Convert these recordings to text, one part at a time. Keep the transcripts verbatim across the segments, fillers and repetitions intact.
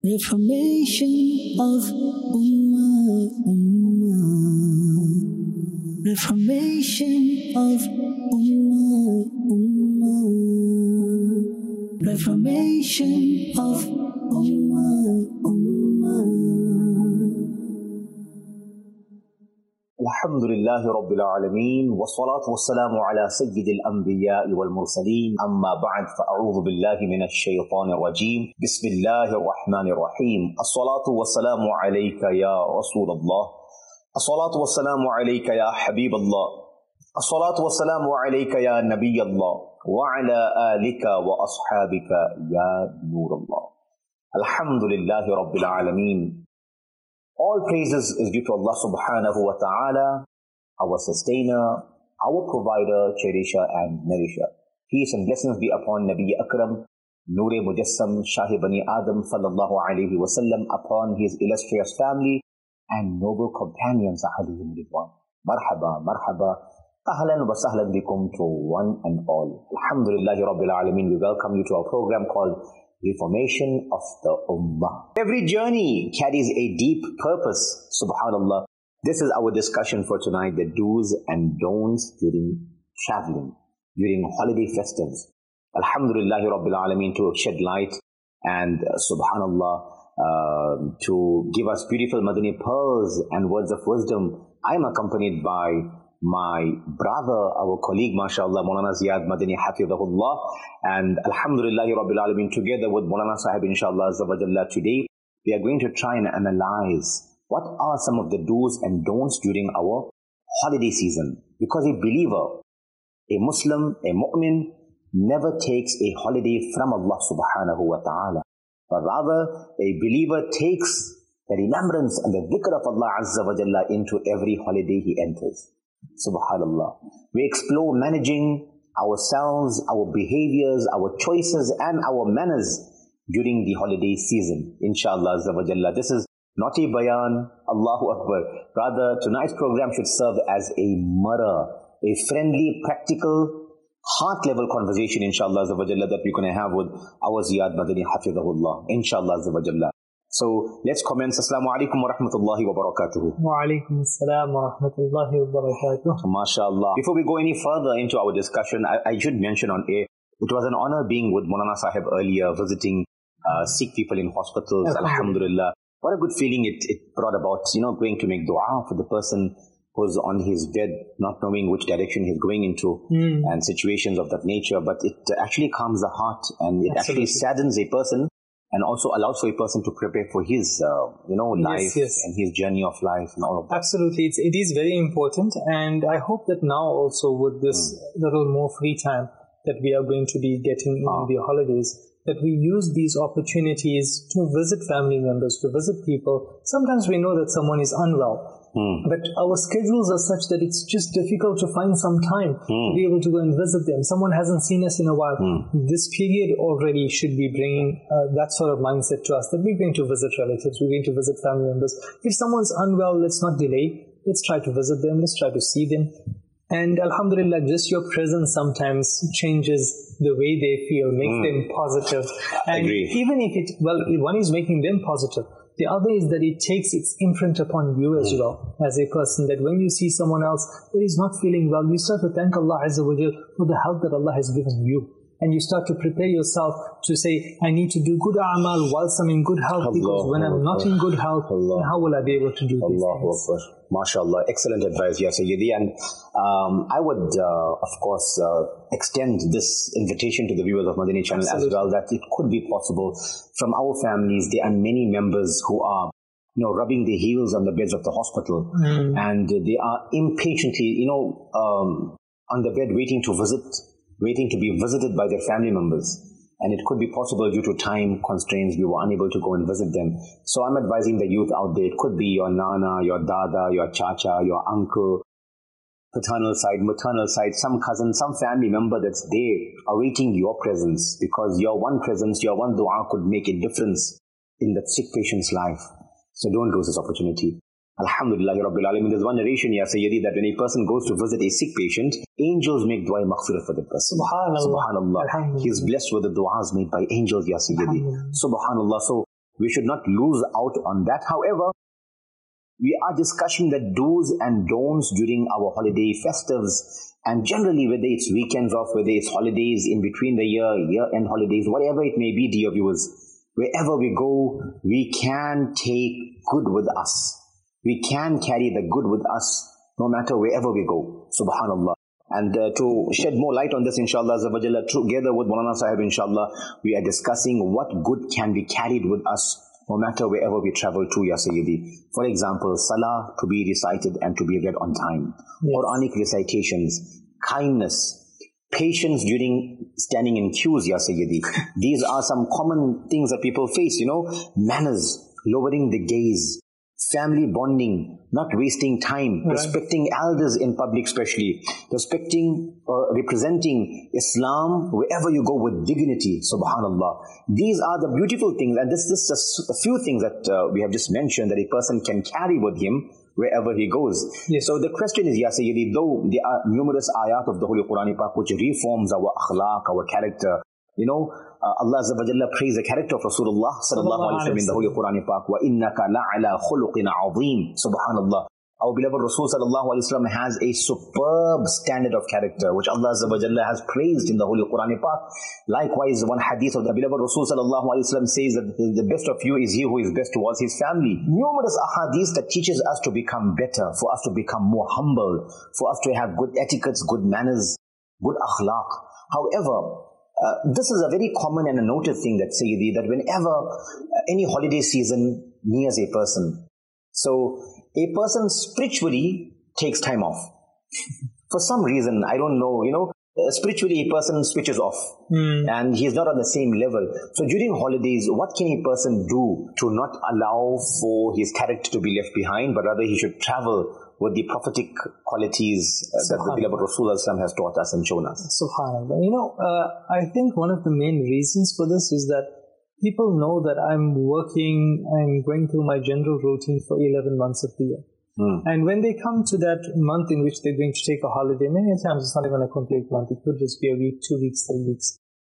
Reformation of Ummah, Ummah. Reformation of Ummah, Ummah. Reformation of Ummah, Ummah. Alhamdulillahi Rabbil Alameen, wa salatu wa salamu ala sayyidil anbiya'i wal mursaleen, amma ba'd, fa'a'udhu billahi minash shaytanir rajeem, bismillahir rahmanir rahim. As-salatu wa salamu alayka ya Rasulallah, as-salatu wa salamu alayka ya Habiballah, as-salatu wa salamu alayka ya Nabiyallah, wa ala alika wa ashabika ya Nurallah. Alhamdulillahi Rabbil Alameen. All praises is due to Allah subhanahu wa ta'ala, our sustainer, our provider, cherisher and nourisher. Peace and blessings be upon Nabi Akram, Noor-e Mujassam, Shahi Bani Adam sallallahu alayhi wa sallam, upon his illustrious family and noble companions, alayhim ridwan. Marhaba, marhaba, ahlan wa sahlan bikum to one and all. Alhamdulillahi Rabbil Alameen, we welcome you to our program called Reformation of the Ummah. Every journey carries a deep purpose, subhanallah. This is our discussion for tonight, the do's and don'ts during traveling, during holiday festives. Alhamdulillahi Rabbil Alameen, to shed light and uh, subhanallah, uh, to give us beautiful Madani pearls and words of wisdom. I am accompanied by my brother, our colleague, mashallah, Maulana Ziyad Madani Hafidhahullah, and Alhamdulillahi Rabbil Alameen, together with Maulana Sahib, inshallah, Azza wa Jalla, today we are going to try and analyze what are some of the do's and don'ts during our holiday season. Because a believer, a Muslim, a mu'min, never takes a holiday from Allah subhanahu wa ta'ala, but rather a believer takes the remembrance and the dhikr of Allah Azza wa Jalla into every holiday he enters. Subhanallah. We explore managing ourselves, our behaviors, our choices and our manners during the holiday season. Inshallah Azza wa Jalla. This is not a bayan, Allahu Akbar. Rather, tonight's program should serve as a mirror, a friendly, practical, heart-level conversation, inshallah Azza wa Jalla, that we're going to have with our Ziyad Madani Hafidhahullah. Inshallah Azza wa Jalla. So let's commence. Assalamu alaikum wa rahmatullahi wa barakatuhu. Wa alaikum assalam wa rahmatullahi wa barakatuhu. MashaAllah. Before we go any further into our discussion, I, I should mention on air, it was an honor being with Maulana Sahib earlier, visiting uh, sick people in hospitals. Alhamdulillah. What a good feeling it, it brought about, you know, going to make dua for the person who's on his bed, not knowing which direction he's going into, mm. and situations of that nature. But it actually calms the heart, and it Absolutely. actually saddens a person, and also allows for a person to prepare for his, uh, you know, life yes, yes. and his journey of life and all of that. Absolutely. It's, it is very important. And I hope that now also with this mm. little more free time that we are going to be getting in ah. the holidays, that we use these opportunities to visit family members, to visit people. Sometimes we know that someone is unwell. Mm. But our schedules are such that it's just difficult to find some time mm. to be able to go and visit them. Someone hasn't seen us in a while. Mm. This period already should be bringing uh, that sort of mindset to us, that we're going to visit relatives, we're going to visit family members. If someone's unwell, let's not delay. Let's try to visit them. Let's try to see them. And alhamdulillah, just your presence sometimes changes the way they feel, makes mm. them positive. And Agree. even if it, well, one is making them positive. The other is that it takes its imprint upon you as well, as a person, that when you see someone else that is not feeling well, you start to thank Allah Azza wa Jal for the health that Allah has given you. And you start to prepare yourself to say, I need to do good a'mal whilst I'm in good health, Allah, because when Allah, I'm not in good health, Allah, how will I be able to do these Allah, things? MashaAllah, excellent advice, Ya Sayyidi. And um, I would, uh, of course, uh, extend this invitation to the viewers of Madani Channel Absolutely. as well, that it could be possible from our families. There are many members who are, you know, rubbing their heels on the beds of the hospital, mm. and they are impatiently, you know, um, on the bed waiting to visit, waiting to be visited by their family members. And it could be possible due to time constraints, we were unable to go and visit them. So I'm advising the youth out there, it could be your nana, your dada, your chacha, your uncle, paternal side, maternal side, some cousin, some family member that's there awaiting your presence, because your one presence, your one dua could make a difference in that sick patient's life. So don't lose this opportunity. Alhamdulillah Rabbil Alameen. There's one narration, Ya Sayyidi, that when a person goes to visit a sick patient, angels make dua maghfirah for the person. Subhanallah. Subhanallah. He is blessed with the du'as made by angels, Ya Sayyidi. Subhanallah. So We should not lose out on that. However, we are discussing the do's and don'ts during our holiday festives, and generally whether it's weekends off, whether it's holidays in between the year, year-end holidays, whatever it may be, dear viewers, wherever we go, we can take good with us. We can carry the good with us no matter wherever we go. Subhanallah. And uh, to shed more light on this, inshallah, together with Maulana Sahib, inshallah, we are discussing what good can be carried with us no matter wherever we travel to, Ya Sayyidi. For example, salah to be recited and to be read on time. Yes. Quranic recitations, kindness, patience during standing in queues, Ya Sayyidi. These are some common things that people face, you know. Manners, lowering the gaze, family bonding, not wasting time, right. Respecting elders in public especially, respecting, uh, representing Islam wherever you go with dignity, subhanallah. These are the beautiful things, and this, this is just a few things that uh, we have just mentioned that a person can carry with him wherever he goes. Yes. So the question is, Ya Sayyidi, though there are numerous ayat of the Holy Quran Pak which reforms our akhlaq, our character, you know, uh, Allah Azza wa Jalla praise the character of Rasulullah sallallahu alaihi wasallam in the Holy Quran Pak. Wa innaka la'ala khuluqin azim. Subhanallah. Our beloved Rasul sallallahu alaihi wasallam has a superb standard of character which Allah Azza wa Jalla has praised in the Holy Quran Pak. Likewise, one hadith of the beloved Rasul sallallahu alaihi wasallam says that the best of you is he who is best towards his family. Numerous ahadith that teaches us to become better, for us to become more humble, for us to have good etiquettes, good manners, good akhlaq. However, Uh, this is a very common and a noted thing that Sayyidi, that whenever uh, any holiday season nears a person, so a person spiritually takes time off. For some reason, I don't know, you know, uh, spiritually a person switches off mm. and he's not on the same level. So during holidays, what can a person do to not allow for his character to be left behind, but rather he should travel with the prophetic qualities uh, that the beloved Rasulullah has taught us and shown us? Subhanallah. You know, uh, I think one of the main reasons for this is that people know that I'm working, I'm going through my general routine for eleven months of the year. Mm. And when they come to that month in which they're going to take a holiday, many times it's not even a complete month. It could just be a week, two weeks, three weeks.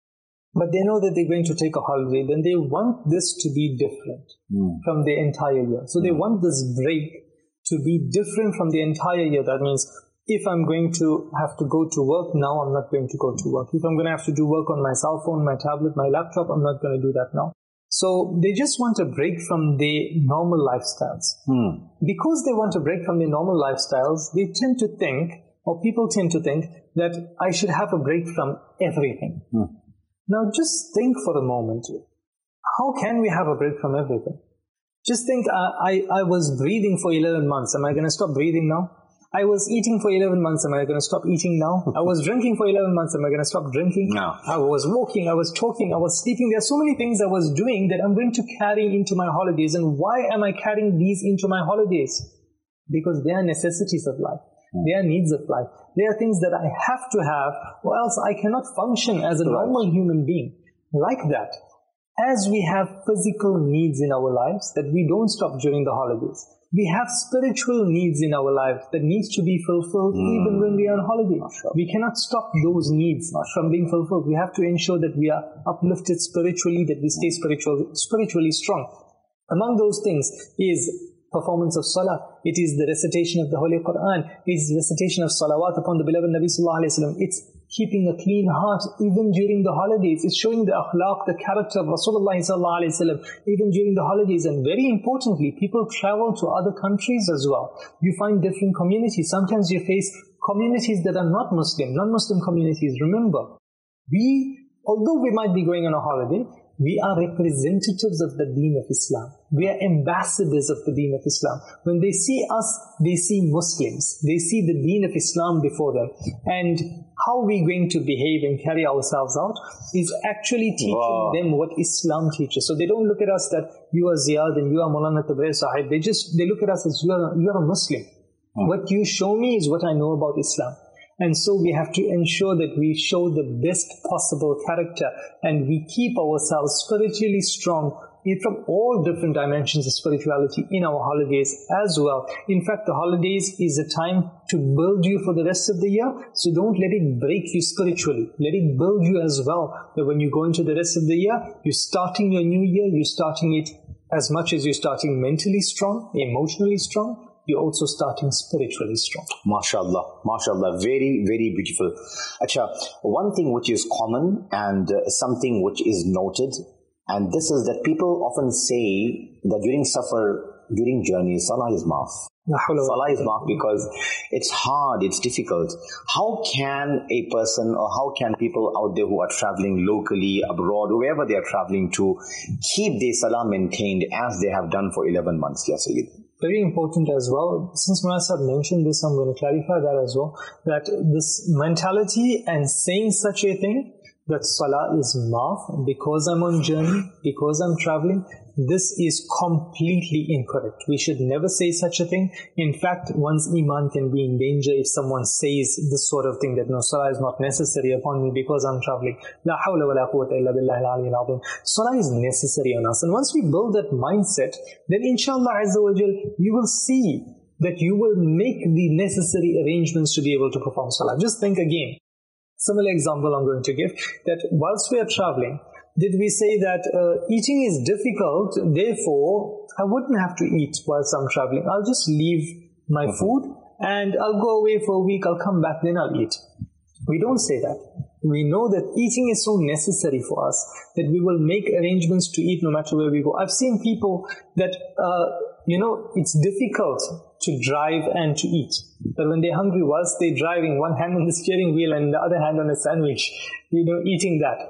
But they know that they're going to take a holiday, then they want this to be different mm. from the entire year. So mm. they want this break to be different from the entire year. That means if I'm going to have to go to work now, I'm not going to go to work. If I'm going to have to do work on my cell phone, my tablet, my laptop, I'm not going to do that now. So they just want a break from their normal lifestyles. Hmm. Because they want a break from their normal lifestyles, they tend to think, or people tend to think, that I should have a break from everything. Hmm. Now just think for a moment. How can we have a break from everything? Just think, uh, I, I was breathing for eleven months. Am I going to stop breathing now? I was eating for eleven months. Am I going to stop eating now? I was drinking for eleven months. Am I going to stop drinking? No. I was walking. I was talking. I was sleeping. There are so many things I was doing that I'm going to carry into my holidays. And why am I carrying these into my holidays? Because they are necessities of life. Mm. They are needs of life. They are things that I have to have, or else I cannot function as a normal human being. Like that. As we have physical needs in our lives that we don't stop during the holidays, we have spiritual needs in our lives that needs to be fulfilled mm. even when we are on holiday. Sure. We cannot stop those needs from being fulfilled. We have to ensure that we are uplifted spiritually, that we stay spiritual, spiritually strong. Among those things is performance of salah. It is the recitation of the Holy Quran. It is the recitation of salawat upon the beloved Nabi Sallallahu Alaihi Wasallam. It's keeping a clean heart even during the holidays. It's showing the akhlaq, the character of Rasulullah Sallallahu Alaihi Wasallam even during the holidays. And very importantly, people travel to other countries as well. You find different communities. Sometimes you face communities that are not Muslim, non-Muslim communities. Remember, we, although we might be going on a holiday, we are representatives of the deen of Islam. We are ambassadors of the deen of Islam. When they see us, they see Muslims. They see the deen of Islam before them. And how we're going to behave and carry ourselves out is actually teaching wow. them what Islam teaches. So they don't look at us that you are Ziyad and you are Maulana Tabrez Sahib. They just, they look at us as you are, you are a Muslim. Hmm. What you show me is what I know about Islam. And so we have to ensure that we show the best possible character and we keep ourselves spiritually strong from all different dimensions of spirituality in our holidays as well. In fact, the holidays is a time to build you for the rest of the year. So don't let it break you spiritually. Let it build you as well. That when you go into the rest of the year, you're starting your new year, you're starting it as much as you're starting mentally strong, emotionally strong, you're also starting spiritually strong. MashaAllah, MashaAllah, very, very beautiful. Acha, one thing which is common and uh, something which is noted, and this is that people often say that during safar, during journeys, salah is maaf. Salah is maaf because it's hard, it's difficult. How can a person or how can people out there who are traveling locally, abroad, wherever they are traveling to, keep their salah maintained as they have done for eleven months, Ya Sayyid? Very important as well. Since Munasab mentioned this, I'm going to clarify that as well. That this mentality and saying such a thing, that salah is maaf because I'm on journey, because I'm traveling, this is completely incorrect. We should never say such a thing. In fact, one's iman can be in danger if someone says this sort of thing, that no, salah is not necessary upon me because I'm traveling. La hawla wa la quwwata illa billahi al-aliyyil azim. Salah is necessary on us. And once we build that mindset, then inshallah azza wa jal, you will see that you will make the necessary arrangements to be able to perform salah. Just think again. Similar example I'm going to give, that whilst we are traveling, did we say that uh, eating is difficult, therefore I wouldn't have to eat whilst I'm traveling. I'll just leave my food and I'll go away for a week, I'll come back, then I'll eat. We don't say that. We know that eating is so necessary for us that we will make arrangements to eat no matter where we go. I've seen people that, uh, you know, it's difficult to drive and to eat. But when they're hungry, whilst they're driving, one hand on the steering wheel and the other hand on a sandwich, you know, eating that.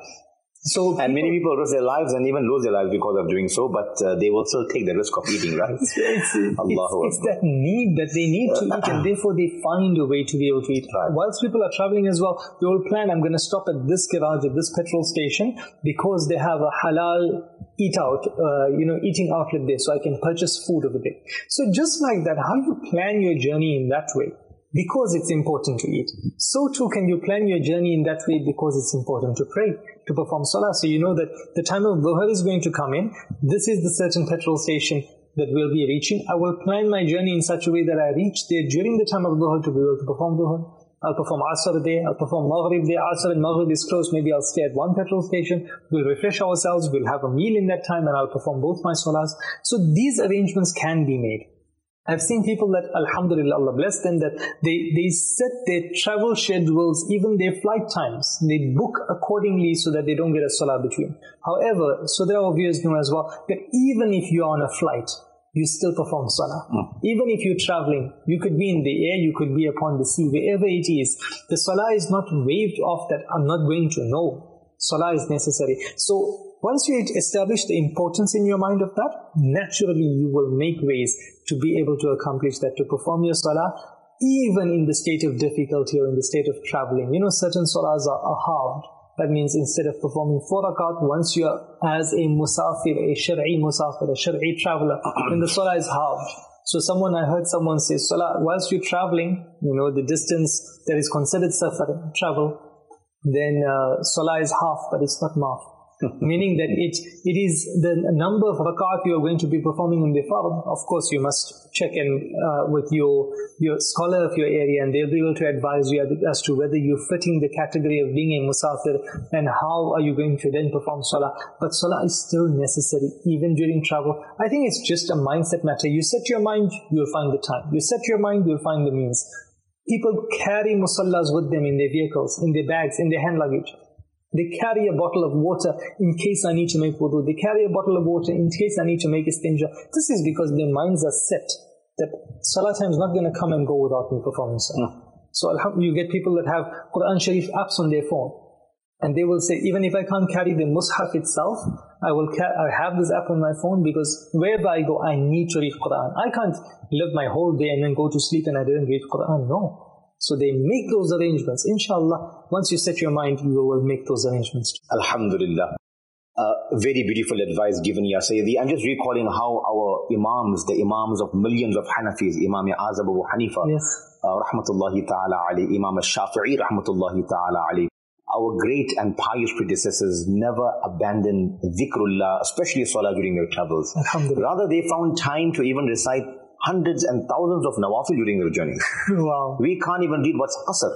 So and many people risk their lives and even lose their lives because of doing so, but uh, they will still take the risk of eating, right? It's, it's, it's, it's that need that they need to eat, and therefore they find a way to be able to eat. Right. Whilst people are traveling as well, they will plan, I'm going to stop at this garage, at this petrol station, because they have a halal eat out, uh, you know, eating outlet there, so I can purchase food over there. So just like that, how you plan your journey in that way, because it's important to eat, so too can you plan your journey in that way because it's important to pray, to perform salah. So you know that the time of dhuhr is going to come in, this is the certain petrol station that we'll be reaching. I will plan my journey in such a way that I reach there during the time of dhuhr to be able to perform dhuhr. I'll perform asr there, I'll perform maghrib there, asr and maghrib is close, maybe I'll stay at one petrol station, we'll refresh ourselves, we'll have a meal in that time, and I'll perform both my salahs. So these arrangements can be made. I've seen people that, alhamdulillah, Allah bless them, that they, they set their travel schedules, even their flight times. They book accordingly so that they don't get a salah between. However, so that our viewers know as well, that even if you're on a flight, you still perform salah. Mm. Even if you're traveling, you could be in the air, you could be upon the sea, wherever it is. The salah is not waived off that I'm not going to know. Salah is necessary. So, once you establish the importance in your mind of that, naturally you will make ways to be able to accomplish that, to perform your salah, even in the state of difficulty or in the state of traveling. You know, certain salahs are, are halved. That means instead of performing four rakat, once you are as a musafir, a shar'i musafir, a shar'i traveler, then the salah is halved. So someone, I heard someone say, salah, whilst you're traveling, you know, the distance that is considered safar, travel, then uh, salah is half, but it's not maaf. Meaning that it it is the number of rakat you are going to be performing in the fard. Of course, you must check in uh, with your your scholar of your area, and they'll be able to advise you as to whether you're fitting the category of being a musafir and how are you going to then perform salah. But salah is still necessary even during travel. I think it's just a mindset matter. You set your mind, you'll find the time. You set your mind, you'll find the means. People carry musallas with them in their vehicles, in their bags, in their hand luggage. They carry a bottle of water in case I need to make wudu. They carry a bottle of water in case I need to make istinja. This is because their minds are set that salah time is not going to come and go without me performing salah. Mm. So you get people that have Quran Sharif apps on their phone, and they will say, even if I can't carry the mushaf itself, I will ca- I have this app on my phone because wherever I go, I need to read Quran. I can't live my whole day and then go to sleep and I didn't read Quran. No. So they make those arrangements. Inshallah, once you set your mind, you will make those arrangements. Alhamdulillah. Uh, very beautiful advice given, Ya Sayyidi. I'm just recalling how our imams, the imams of millions of Hanafis, Imam Azam Abu Hanifa, yes. uh, rahmatullahi ta'ala alayhi, Imam al-Shafi'i, rahmatullahi ta'ala alayhi, our great and pious predecessors never abandoned dhikrullah, especially salah during their travels. Rather, they found time to even recite hundreds and thousands of nawafil during their journey. Wow. We can't even read what's qasr.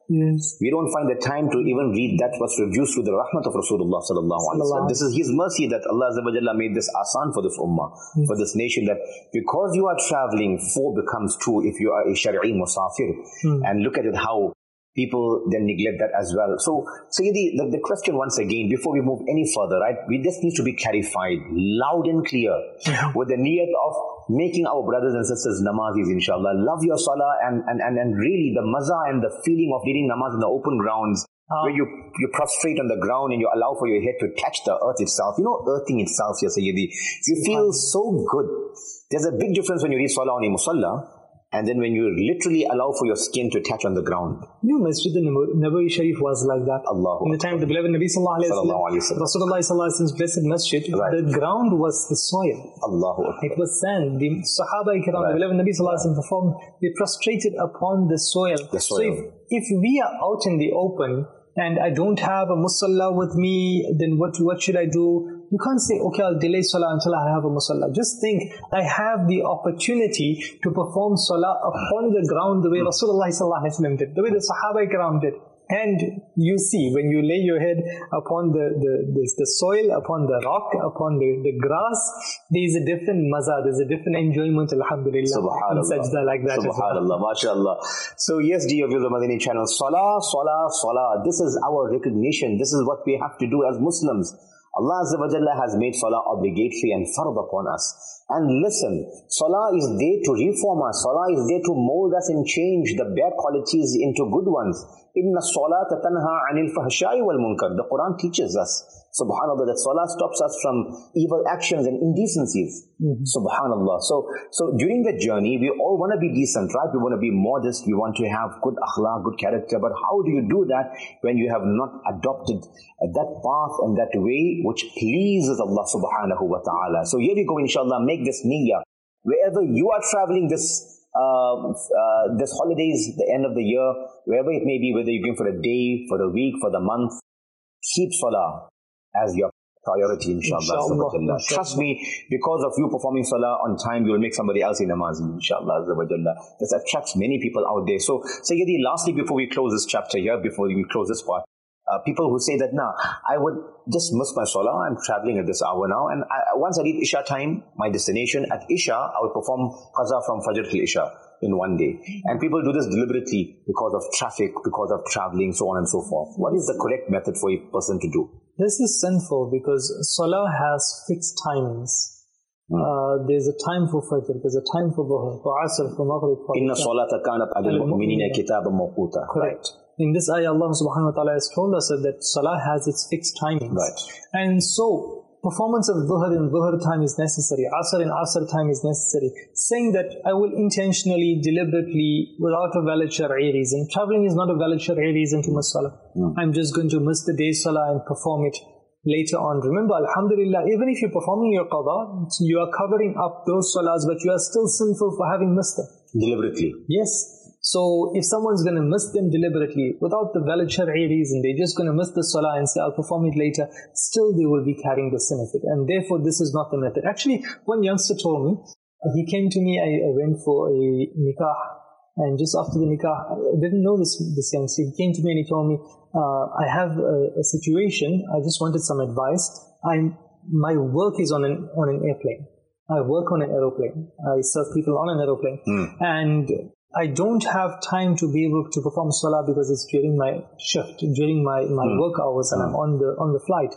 Yes. We don't find the time to even read that what's reduced to the rahmat of Rasulullah sallallahu alaihi wasallam. This is His mercy that Allah Azza wa Jalla made this asan for this ummah, yes. for this nation, that because you are traveling, four becomes two if you are a shari'i musafir. Hmm. And look at it how people then neglect that as well. So, Sayyidi, the, the question once again, before we move any further, right, we just need to be clarified, loud and clear, yeah. with the niyat of making our brothers and sisters namazis, inshallah. Love your salah and, and, and, and really the maza and the feeling of reading namaz in the open grounds, uh, where you, you prostrate on the ground and you allow for your head to touch the earth itself. You know, earthing itself, ya Sayyidi. You feel so good. There's a big difference when you read salah on a musalla, and then when you literally allow for your skin to touch on the ground. You know, Masjid al-Nabawi Sharif was like that. Allah. In the time of the beloved Nabi sallallahu alayhi wa sallam, Rasulullah sallallahu alayhi wa sallam's blessed masjid, right. the ground was the soil. Allahu. It was sand. The Sahaba Ikram, right. the beloved Nabi sallallahu alayhi wa sallam performed, they prostrated upon the soil. The soil. So if, if we are out in the open, and I don't have a musalla with me, then what, what should I do? You can't say, okay, I'll delay salah until I have a musalla. Just think, I have the opportunity to perform salah upon the ground the way Rasulullah sallallahu alaihi wasallam did, the way the Sahaba Ikram did. And you see, when you lay your head upon the, the, the, the soil, upon the rock, upon the, the grass, there is a different maza, there's a different enjoyment, alhamdulillah, in sajda like that. Subhanallah, mashallah. So yes, dear viewers of Madani channel, salah, salah, salah, this is our recognition, this is what we have to do as Muslims. Allah Azza wa Jalla has made salah obligatory and fard upon us. And listen, salah is there to reform us. Salah is there to mold us and change the bad qualities into good ones. Inna salata tanha anil fahsha'i wal munkar. The Quran teaches us, subhanallah, that salah stops us from evil actions and indecencies. Mm-hmm. Subhanallah. So, so during the journey, we all want to be decent, right? We want to be modest. We want to have good akhlaq, good character. But how do you do that when you have not adopted that path and that way which pleases Allah subhanahu wa ta'ala? So here we go, inshallah, make this niyyah. Wherever you are traveling this Uh, uh, this holidays, the end of the year, wherever it may be, whether you're going for a day, for a week, for the month, keep salah as your priority, inshallah. inshallah. Trust me, because of you performing salah on time, you will make somebody else in namazi, inshallah. This attracts many people out there. So, Sayyidi, lastly, before we close this chapter here, before we close this part, Uh, people who say that, nah, I would just miss my salah, I'm traveling at this hour now, and I, once I reach Isha time, my destination, at Isha, I will perform qaza from Fajr till Isha in one day. And people do this deliberately because of traffic, because of traveling, so on and so forth. What is the correct method for a person to do? This is sinful because salah has fixed timings. Hmm. Uh, there's a time for Fajr, there's a time for Dhuhr, for Asr, for Maghrib, for Inna salata kanat alal mu'minina kitaban mawquta. Correct. In this ayah, Allah subhanahu wa ta'ala has told us that salah has its fixed timings. Right. And so, performance of dhuhr in dhuhr time is necessary, asr in asr time is necessary. Saying that I will intentionally, deliberately, without a valid shari'i reason. Traveling is not a valid shari'i reason to miss salah. Mm. I'm just going to miss the day salah and perform it later on. Remember, alhamdulillah, even if you're performing your qada, you are covering up those salahs, but you are still sinful for having missed them. Deliberately. Yes. So if someone's going to miss them deliberately, without the valid shari'i reason, they're just going to miss the salah and say, I'll perform it later, still they will be carrying the sin of it. And therefore, this is not the method. Actually, one youngster told me, he came to me, I, I went for a nikah, and just after the nikah, I didn't know this, this youngster. He came to me and he told me, uh, I have a, a situation, I just wanted some advice. I'm, my work is on an, on an airplane. I work on an aeroplane. I serve people on an aeroplane. Mm. And I don't have time to be able to perform salah because it's during my shift, during my, my mm. work hours, and mm. I'm on the on the flight.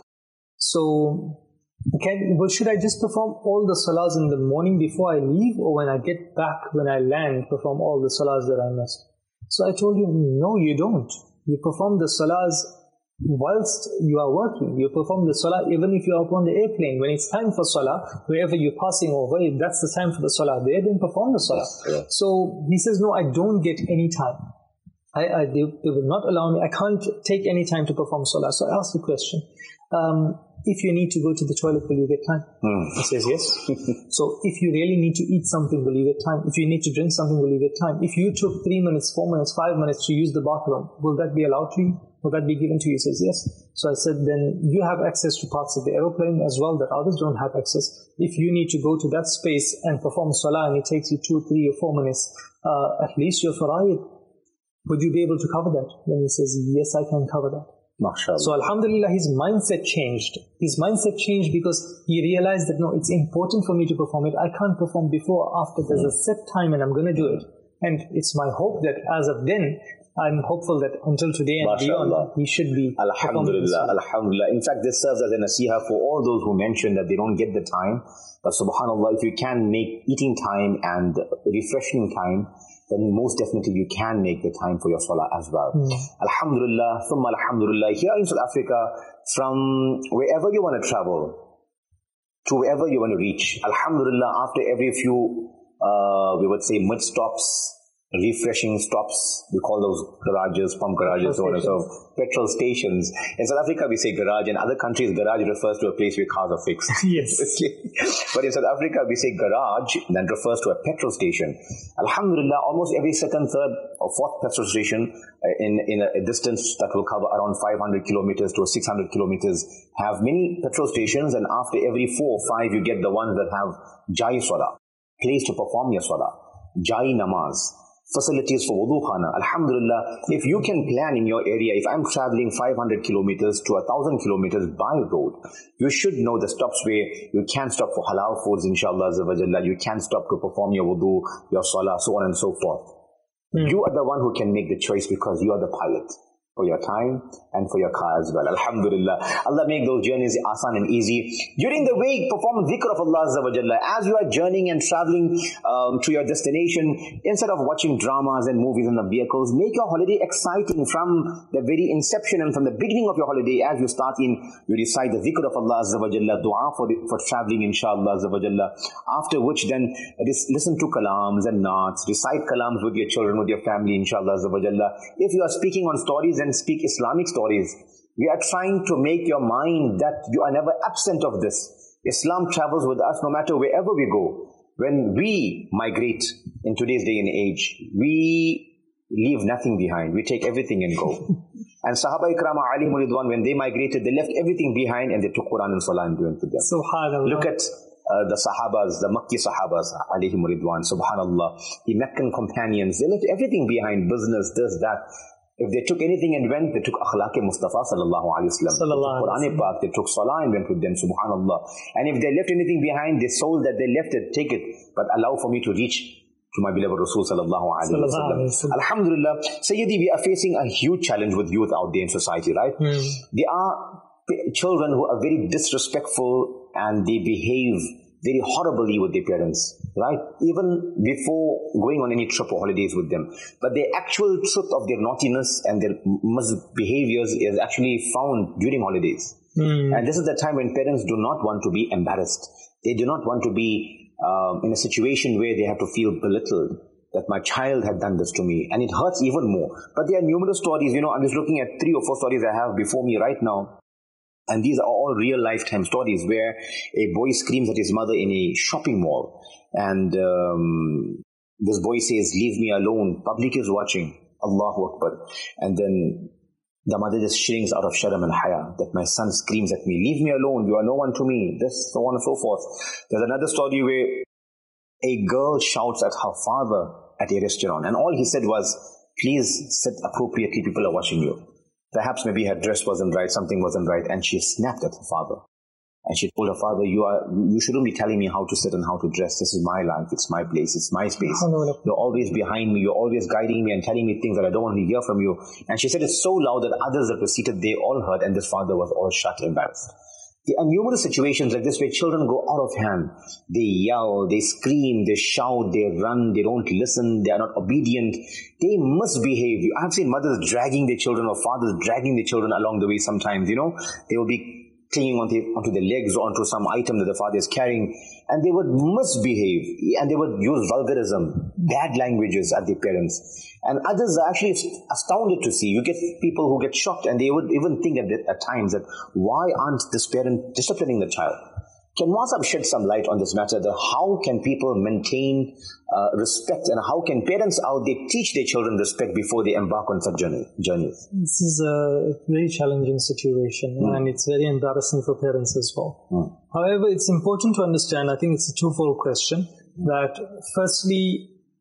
So, can, well, should I just perform all the salahs in the morning before I leave, or when I get back, when I land, perform all the salahs that I missed? So I told him, no, you don't. You perform the salahs whilst you are working. You perform the salah even if you are upon the airplane. When it's time for salah, wherever you're passing over, if that's the time for the salah there, then perform the salah. Yeah. So he says, no, I don't get any time. I, I they, they will not allow me. I can't take any time to perform salah. So I asked the question, um, if you need to go to the toilet, will you get time? Mm. He says, yes. So if you really need to eat something, will you get time? If you need to drink something, will you get time? If you took three minutes, four minutes, five minutes to use the bathroom, will that be allowed to you? Will that be given to you? He says, yes. So I said, then you have access to parts of the aeroplane as well that others don't have access. If you need to go to that space and perform salah and it takes you two, three or four minutes, uh, at least your fara'id, would you be able to cover that? Then he says, yes, I can cover that. MashaAllah. So alhamdulillah, his mindset changed. His mindset changed because he realized that no, it's important for me to perform it. I can't perform before or after. There's a set time and I'm going to do it. And it's my hope that as of then, I'm hopeful that until today and MashaAllah. beyond, we should be. Alhamdulillah, Alhamdulillah. In fact, this serves as a nasiha for all those who mention that they don't get the time. But subhanAllah, if you can make eating time and refreshing time, then most definitely you can make the time for your salah as well. Mm. Alhamdulillah, thumma alhamdulillah. Here in South Africa, from wherever you want to travel to wherever you want to reach, alhamdulillah, after every few, uh, we would say mid-stops, refreshing stops, we call those garages, pump garages, so on and so forth, petrol stations. In South Africa, we say garage. In other countries, garage refers to a place where cars are fixed. Yes. But in South Africa, we say garage, that refers to a petrol station. Alhamdulillah, almost every second, third, or fourth petrol station in, in a, a distance that will cover around five hundred kilometers to six hundred kilometers have many petrol stations, and after every four or five, you get the ones that have Jai Salah, place to perform your Salah, Jai Namaz, facilities for wudu khana. Alhamdulillah, if you can plan in your area, if I'm traveling five hundred kilometers to one thousand kilometers by road, you should know the stops where you can stop for halal foods, inshallah, you can stop to perform your wudu, your salah, so on and so forth. Mm. You are the one who can make the choice because you are the pilot for your time and for your car as well. Alhamdulillah. Allah make those journeys asan and easy. During the way, perform dhikr of Allah Azza wa Jalla. As you are journeying and traveling um, to your destination, instead of watching dramas and movies in the vehicles, make your holiday exciting from the very inception and from the beginning of your holiday. As you start in, you recite the dhikr of Allah Azza wa Jalla, dua for, the, for traveling, inshallah Azza wa Jalla. After which then, listen to kalams and naats, recite kalams with your children, with your family, inshallah Azza wa Jalla. If you are speaking on stories and speak Islamic stories, we are trying to make your mind that you are never absent of this. Islam travels with us no matter wherever we go. When we migrate in today's day and age, we leave nothing behind. We take everything and go. And Sahaba Ikram alayhim ridwan, when they migrated, they left everything behind and they took Quran and Salah and given to them. Subhanallah. Look at uh, the Sahabas, the Makki Sahabas alayhim ridwan, Subhanallah. The Meccan companions, they left everything behind, business, this, that. If they took anything and went, they took Akhlaq Mustafa sallallahu alayhi wa sallam. They took Quran Pak, they took Salah and went with them, subhanallah. And if they left anything behind, the soul that they left it, take it. But allow for me to reach to my beloved Rasul sallallahu alayhi wa sallam. Alhamdulillah, Sayyidi, we are facing a huge challenge with youth out there in society, right? Mm. There are children who are very disrespectful and they behave very horribly with their parents, right? Even before going on any trip or holidays with them. But the actual truth of their naughtiness and their misbehaviors is actually found during holidays. Mm. And this is the time when parents do not want to be embarrassed. They do not want to be um, in a situation where they have to feel belittled that my child had done this to me. And it hurts even more. But there are numerous stories. You know, I'm just looking at three or four stories I have before me right now. And these are all real lifetime stories where a boy screams at his mother in a shopping mall. And um, this boy says, leave me alone. Public is watching. Allahu Akbar. And then the mother just shrinks out of sharam and haya, that my son screams at me, leave me alone. You are no one to me. This, so on and so forth. There's another story where a girl shouts at her father at a restaurant. And all he said was, please sit appropriately. People are watching you. Perhaps maybe her dress wasn't right, something wasn't right, and she snapped at her father. And she told her father, you are, you shouldn't be telling me how to sit and how to dress. This is my life, it's my place, it's my space. You're always behind me, you're always guiding me and telling me things that I don't want to hear from you. And she said it so loud that others that were seated, they all heard, and this father was all shut, embarrassed. There are numerous situations like this where children go out of hand. They yell, they scream, they shout, they run, they don't listen, they are not obedient. They misbehave. I've seen mothers dragging their children or fathers dragging their children along the way sometimes, you know. They will be clinging onto, onto their legs or onto some item that the father is carrying, and they would misbehave and they would use vulgarism, bad languages at their parents. And others are actually astounded to see. You get people who get shocked and they would even think at, at times that why aren't this parent disciplining the child? Can Wasab shed some light on this matter? That how can people maintain uh, respect, and how can parents out there teach their children respect before they embark on such journey, journeys? This is a very challenging situation mm. and it's very embarrassing for parents as well. Mm. However, it's important to understand, I think it's a twofold question, mm. that firstly,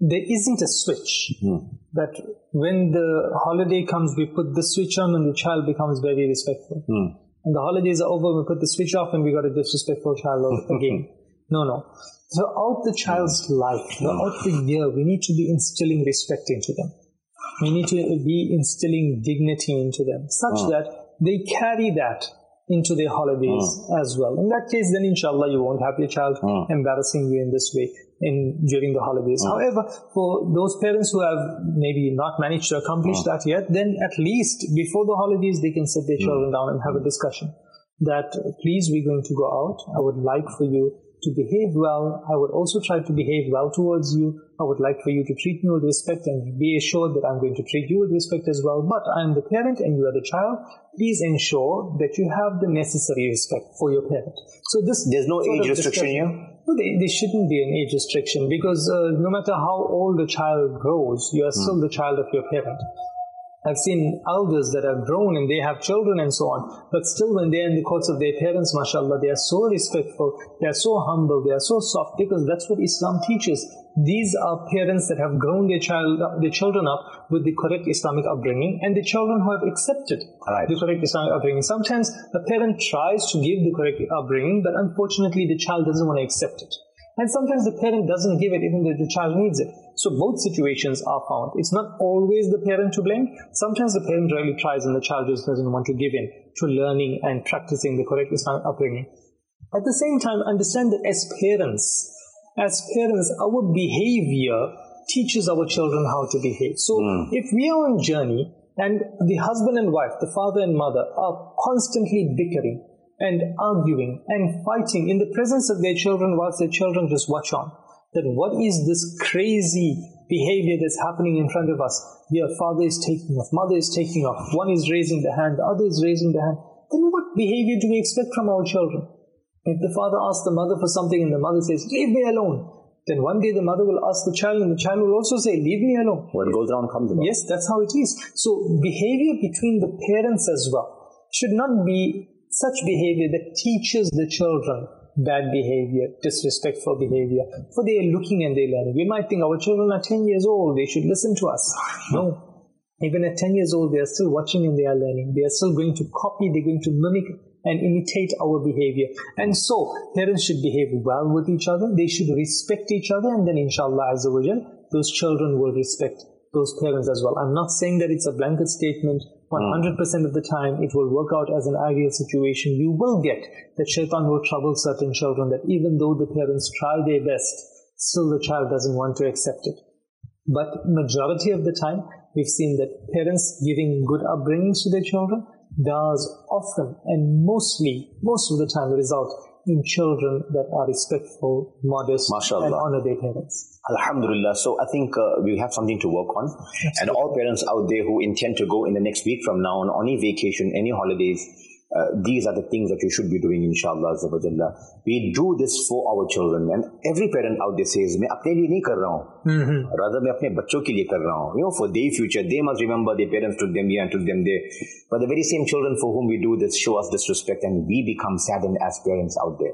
there isn't a switch Mm. that when the holiday comes, we put the switch on and the child becomes very respectful. Mm. And the holidays are over, we put the switch off and we got a disrespectful child again. No, no. Throughout the child's life, throughout the year, we need to be instilling respect into them. We need to be instilling dignity into them, such Mm. that they carry that into their holidays Mm. as well. In that case, then inshallah, you won't have your child Mm. embarrassing you in this way in during the holidays. Mm. However, for those parents who have maybe not managed to accomplish Mm. that yet, then at least before the holidays, they can sit their Mm. children down and have a discussion that, please, we're going to go out. I would like for you to behave well. I would also try to behave well towards you. I would like for you to treat me with respect, and be assured that I'm going to treat you with respect as well. But I'm the parent and you are the child. Please ensure that you have the necessary respect for your parent. So this There's no sort age of restriction discussion- here? No, there, there shouldn't be an age restriction, because uh, no matter how old the child grows, you are still the child of your parent. I've seen elders that have grown and they have children and so on, but still when they're in the courts of their parents, mashallah, they are so respectful, they are so humble, they are so soft, because that's what Islam teaches. These are parents that have grown their child, their children up with the correct Islamic upbringing, and the children who have accepted Right. the correct Islamic upbringing. Sometimes a parent tries to give the correct upbringing, but unfortunately the child doesn't want to accept it. And sometimes the parent doesn't give it even though the child needs it. So both situations are found. It's not always the parent to blame. Sometimes the parent really tries and the child just doesn't want to give in to learning and practicing the correct Islamic upbringing. At the same time, understand that as parents, as parents, our behavior teaches our children how to behave. So Mm. if we are on journey and the husband and wife, the father and mother are constantly bickering and arguing and fighting in the presence of their children whilst their children just watch on, then what is this crazy behavior that's happening in front of us? Their father is taking off, mother is taking off, one is raising the hand, the other is raising the hand. Then what behavior do we expect from our children? If the father asks the mother for something and the mother says, leave me alone, then one day the mother will ask the child and the child will also say, leave me alone. What goes around comes around. Yes, that's how it is. So behavior between the parents as well should not be such behavior that teaches the children bad behavior, disrespectful behavior, for they are looking and they're learning. We might think our children are ten years old, they should listen to us. No. Even at ten years old, they are still watching and they are learning. They are still going to copy, they're going to mimic and imitate our behavior. And so, parents should behave well with each other, they should respect each other, and then inshallah azza wa jal, those children will respect those parents as well. I'm not saying that it's a blanket statement. one hundred percent of the time it will work out as an ideal situation. You will get that shaitan will trouble certain children, that even though the parents try their best, still the child doesn't want to accept it. But majority of the time, we've seen that parents giving good upbringings to their children does often and mostly, most of the time result in children that are respectful, modest, Mashallah. and honor their parents. Alhamdulillah. So I think uh, we have something to work on. And all parents out there who intend to go in the next week from now on any vacation, any holidays, uh, these are the things that you should be doing, inshallah. Azza wa Jalla. We do this for our children. And every parent out there says, मैं अपने लिए नहीं कर रहा हूँ. Rather, मैं अपने बच्चों के लिए कर रहा हूँ. You know, for their future, they must remember their parents took them here and took them there. But the very same children for whom we do this show us disrespect, and we become saddened as parents out there.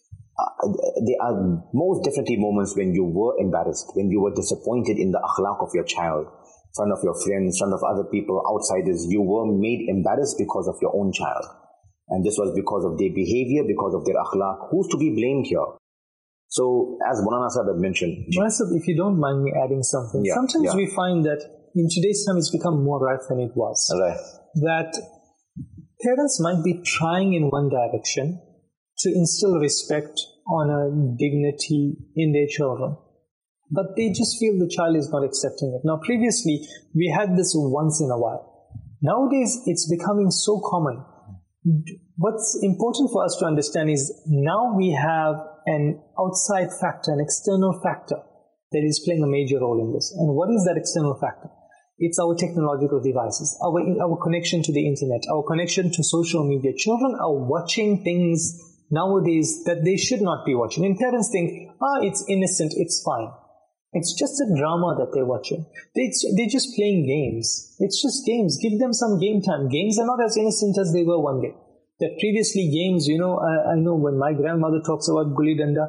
Uh, there are most definitely moments when you were embarrassed, when you were disappointed in the akhlaq of your child, in front of your friends, in front of other people, outsiders. You were made embarrassed because of your own child. And this was because of their behavior, because of their akhlaq. Who's to be blamed here? So, as Maulana Sahib had mentioned, Master, if you don't mind me adding something, Yeah, sometimes yeah. we find that in today's time it's become more rife than it was. right. That parents might be trying in one direction to instill respect, honor, dignity in their children, but they just feel the child is not accepting it. Now, previously, we had this once in a while. Nowadays, it's becoming so common. What's important for us to understand is now we have an outside factor, an external factor that is playing a major role in this. And what is that external factor? It's our technological devices, our, our connection to the internet, our connection to social media. Children are watching things nowadays that they should not be watching. And parents think, ah, it's innocent, it's fine. It's just a drama that they're watching. They, they're just playing games. It's just games. Give them some game time. Games are not as innocent as they were one day. That previously games, you know, I, I know when my grandmother talks about gulli danda,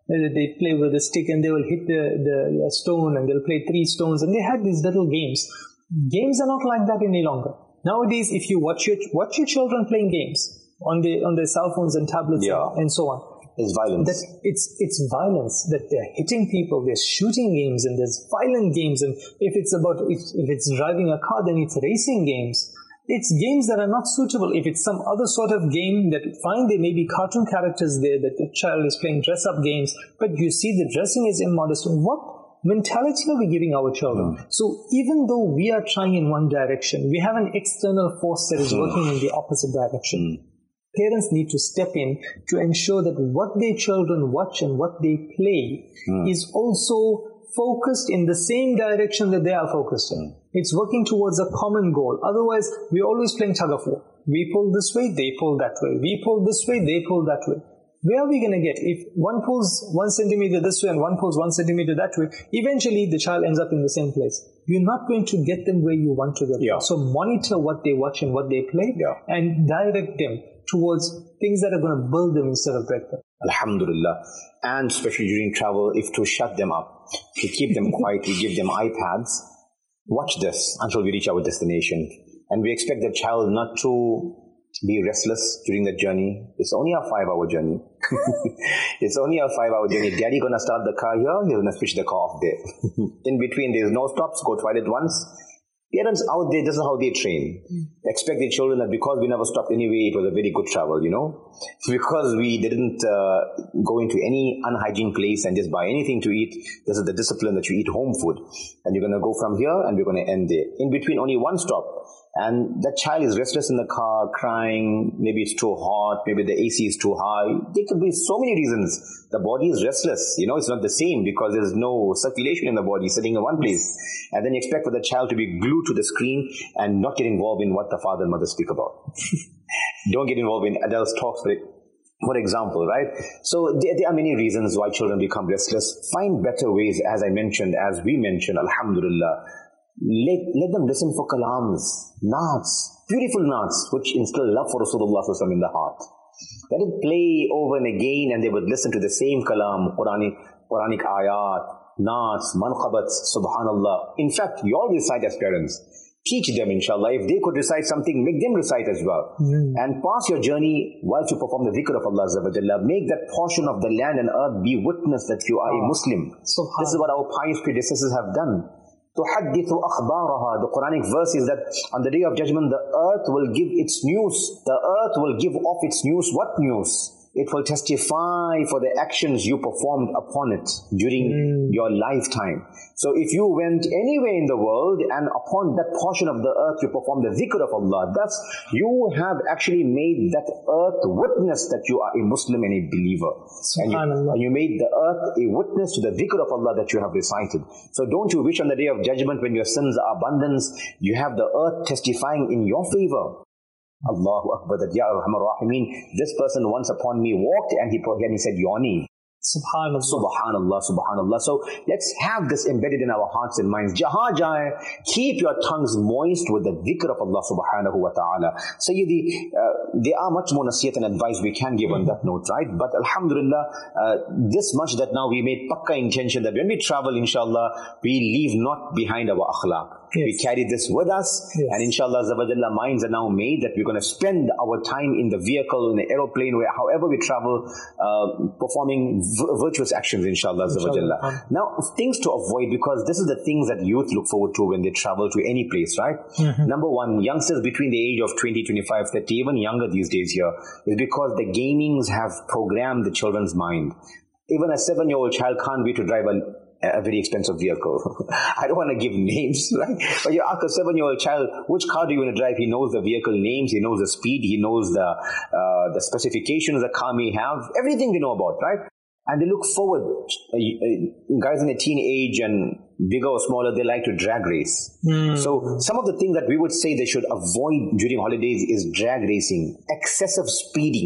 They play with a stick and they will hit the, the stone and they'll play three stones. And they had these little games. Games are not like that any longer. Nowadays, if you watch your watch your children playing games on the on their cell phones and tablets yeah. and, and so on, it's violence. That it's it's violence. That they're hitting people, they're shooting games, and there's violent games. And if it's about if, if it's driving a car, then it's racing games. It's games that are not suitable. If it's some other sort of game, that fine, there may be cartoon characters there that the child is playing dress-up games, but you see the dressing is immodest. What mentality are we giving our children? Mm. So even though we are trying in one direction, we have an external force that is mm. working in the opposite direction. Mm. Parents need to step in to ensure that what their children watch and what they play mm. is also focused in the same direction that they are focused in. It's working towards a common goal. Otherwise, we're always playing tug of war. We pull this way, they pull that way. We pull this way, they pull that way. Where are we going to get? If one pulls one centimeter this way and one pulls one centimeter that way, eventually the child ends up in the same place. You're not going to get them where you want to get yeah. them. So monitor what they watch and what they play yeah. and direct them towards things that are going to build them instead of break them. Alhamdulillah. And especially during travel, if to shut them up, to keep them quiet, we give them iPads. Watch this until we reach our destination. And we expect the child not to be restless during the journey. It's only a five-hour journey. It's only a five-hour journey. Daddy gonna start the car here, he's gonna switch the car off there. In between, there's no stops, go toilet once. Parents out there, this is how they train. Mm. Expect their children that because we never stopped anyway, it was a very good travel, you know. Because we didn't uh, go into any unhygiene place and just buy anything to eat. This is the discipline that you eat home food. And you're going to go from here and we're going to end there. In between, only one stop. And that child is restless in the car, crying. Maybe it's too hot. Maybe the A C is too high. There could be so many reasons. The body is restless. You know, it's not the same because there's no circulation in the body sitting in one place. And then you expect for the child to be glued to the screen and not get involved in what the father and mother speak about. Don't get involved in adults' talks, for example, right? So there, there are many reasons why children become restless. Find better ways, as I mentioned, as we mentioned, alhamdulillah. Let, let them listen for kalams, naats, beautiful naats, which instill love for Rasulullah in the heart. Let it play over and again and they would listen to the same kalam, Quranic, Quranic ayat, naats, manqabats, subhanallah. In fact, you all recite as parents. Teach them, inshallah. If they could recite something, make them recite as well. Mm. And pass your journey whilst you perform the dhikr of Allah Azza wa Jalla. Make that portion of the land and earth be witness that you are a Muslim. This is what our pious predecessors have done. تُحَدِّثُ أَخْبَارَهَا. The Quranic verse is that on the day of judgment, the earth will give its news. The earth will give off its news. What news? It will testify for the actions you performed upon it during mm. your lifetime. So if you went anywhere in the world and upon that portion of the earth you performed the dhikr of Allah, thus you have actually made that earth witness that you are a Muslim and a believer. And you, and you made the earth a witness to the dhikr of Allah that you have recited. So don't you wish on the day of judgment when your sins are abundance, you have the earth testifying in your favor. Allahu Akbar, that Ya Arhamar Rahimin, this person once upon me walked and he, and he said Yoni. Subhanallah. Subhanallah, Subhanallah. So let's have this embedded in our hearts and minds. Jaha jaye, keep your tongues moist with the dhikr of Allah subhanahu wa ta'ala. Sayyidi, uh, there are much more nasiyat and advice we can give on that note, right? But alhamdulillah, uh, this much that now we made pakka intention that when we travel, inshallah, we leave not behind our akhlaq. Yes. We carry this with us, yes. And inshallah, Zawajalla, minds are now made that we're going to spend our time in the vehicle, in the aeroplane, where however we travel, uh, performing v- virtuous actions, inshallah, inshallah. Zawajalla. Now, things to avoid, because this is the things that youth look forward to when they travel to any place, right? Mm-hmm. Number one, youngsters between the age of twenty, twenty-five, thirty, even younger these days here, is because the gamings have programmed the children's mind. Even a seven-year-old child can't wait to drive a a very expensive vehicle. I don't want to give names, right? But you ask a seven-year-old child, which car do you want to drive? He knows the vehicle names, he knows the speed, he knows the uh, the specifications the car may have, everything they know about, right? And they look forward. Uh, uh, guys in the teen age and bigger or smaller, they like to drag race. Mm. So some of the things that we would say they should avoid during holidays is drag racing, excessive speeding.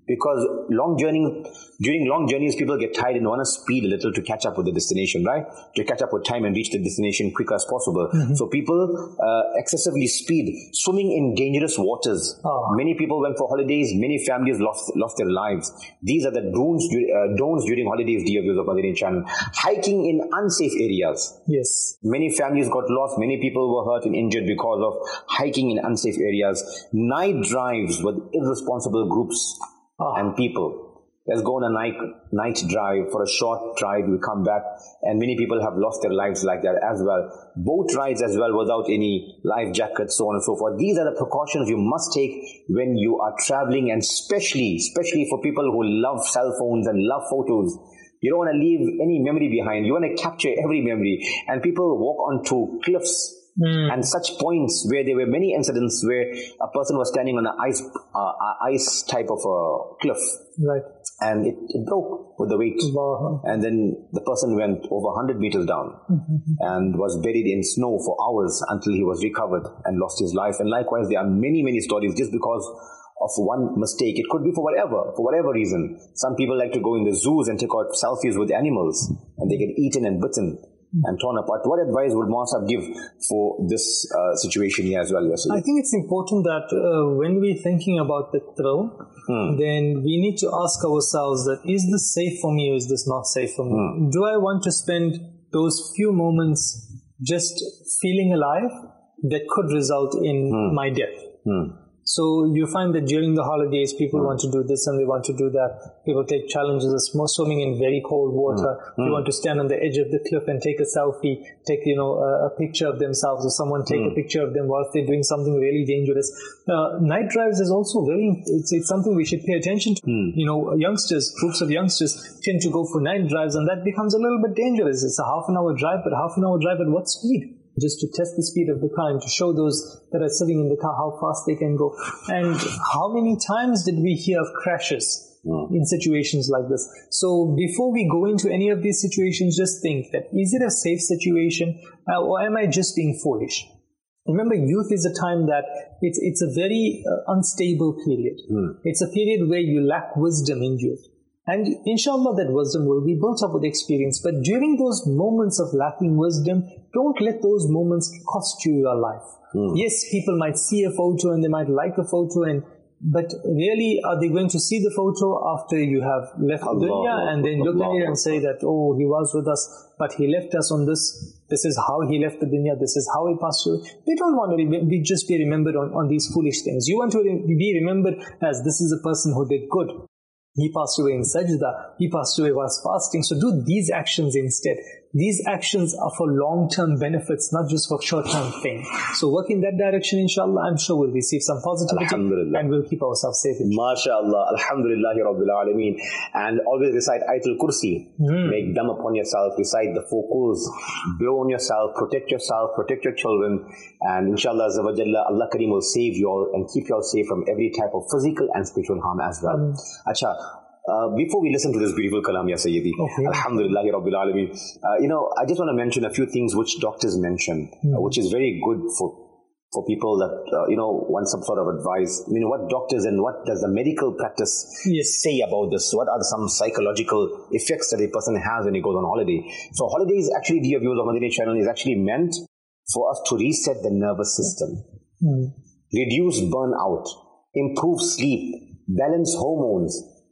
Because long journey, during long journeys, people get tired and want to speed a little to catch up with the destination, right? To catch up with time and reach the destination quicker as possible. Mm-hmm. So people uh, excessively speed, swimming in dangerous waters. Oh. Many people went for holidays. Many families lost lost their lives. These are the don'ts, uh, don'ts during holidays, dear viewers of Madani Channel. Hiking in unsafe areas. Yes. Many families got lost. Many people were hurt and injured because of hiking in unsafe areas. Night drives with irresponsible groups. Oh. And people. Let's go on a night night drive. For a short drive, we come back, and many people have lost their lives like that as well. Boat rides as well without any life jackets, so on and so forth. These are the precautions you must take when you are traveling, and especially, especially for people who love cell phones and love photos. You don't want to leave any memory behind. You want to capture every memory. And people walk onto cliffs. Mm. And such points where there were many incidents where a person was standing on an ice uh, ice type of a cliff, right, and it, it broke with the weight. Wow. And then the person went over one hundred meters down mm-hmm. and was buried in snow for hours until he was recovered and lost his life. And likewise, there are many, many stories just because of one mistake. It could be for whatever, for whatever reason. Some people like to go in the zoos and take out selfies with animals, and they get eaten and bitten and torn apart. What advice would Muasab give for this uh, situation here as well? Yasir? I think it's important that uh, when we're thinking about the thrill, hmm. then we need to ask ourselves that is this safe for me or is this not safe for me? Hmm. Do I want to spend those few moments just feeling alive that could result in hmm. my death? Hmm. So you find that during the holidays, people mm. want to do this and they want to do that. People take challenges of swimming in very cold water. Mm. They want to stand on the edge of the cliff and take a selfie, take, you know, a, a picture of themselves, or someone take mm. a picture of them whilst they're doing something really dangerous. Uh, night drives is also very, it's, it's something we should pay attention to. Mm. You know, youngsters, groups of youngsters tend to go for night drives, and that becomes a little bit dangerous. It's a half an hour drive, but half an hour drive at what speed? Just to test the speed of the car and to show those that are sitting in the car how fast they can go. And how many times did we hear of crashes mm. in situations like this? So before we go into any of these situations, just think that is it a safe situation uh, or am I just being foolish? Remember, youth is a time that it's, it's a very uh, unstable period. Mm. It's a period where you lack wisdom in youth. And inshallah, that wisdom will be built up with experience. But during those moments of lacking wisdom, don't let those moments cost you your life. Mm. Yes, people might see a photo and they might like a photo, and but really, are they going to see the photo after you have left Allah, dunya and then look Allah. At it and say that, oh, he was with us, but he left us on this. This is how he left the dunya. This is how he passed away. We don't want to be, just be remembered on, on these foolish things. You want to be remembered as this is a person who did good. He passed away in sajda. He passed away whilst fasting. So do these actions instead. These actions are for long-term benefits, not just for short-term fame. So work in that direction, inshallah. I'm sure we'll receive some positivity and we'll keep ourselves safe. MashaAllah. Alhamdulillahi Rabbil Alameen. And always recite Ayatul Kursi. Mm. Make them upon yourself. Recite the four Quls. Blow on yourself. Protect yourself. Protect your children. And inshallah, Zawajalla, Allah Kareem will save you all and keep you all safe from every type of physical and spiritual harm as well. Mm. Acha. Uh, before we listen to this beautiful kalam, Ya Sayyidi, okay. Alhamdulillahi Rabbil Alameen, uh, you know, I just want to mention a few things which doctors mention, mm. uh, which is very good for for people that, uh, you know, want some sort of advice. I mean, what doctors and what does the medical practice yes. say about this? What are some psychological effects that a person has when he goes on holiday? So holidays, actually, dear viewers of Madani Channel, is actually meant for us to reset the nervous system, mm. reduce burnout, improve sleep, balance hormones,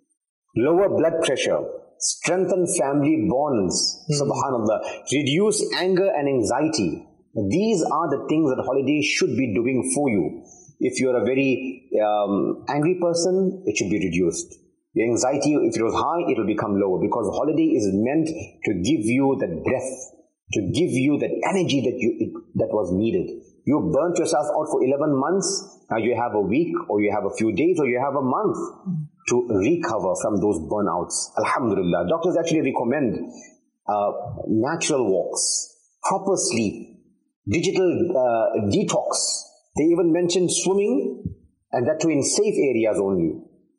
lower blood pressure, strengthen family bonds, mm. subhanallah, reduce anger and anxiety. These are the things that holidays should be doing for you. If you're a very um, angry person, it should be reduced. The anxiety, if it was high, it will become lower, because holiday is meant to give you that breath, to give you that energy that you it, that was needed. You burnt yourself out for eleven months, now you have a week, or you have a few days, or you have a month to recover from those burnouts. Alhamdulillah. Doctors actually recommend uh, natural walks, proper sleep, digital uh, detox. They even mention swimming, and that too in safe areas only.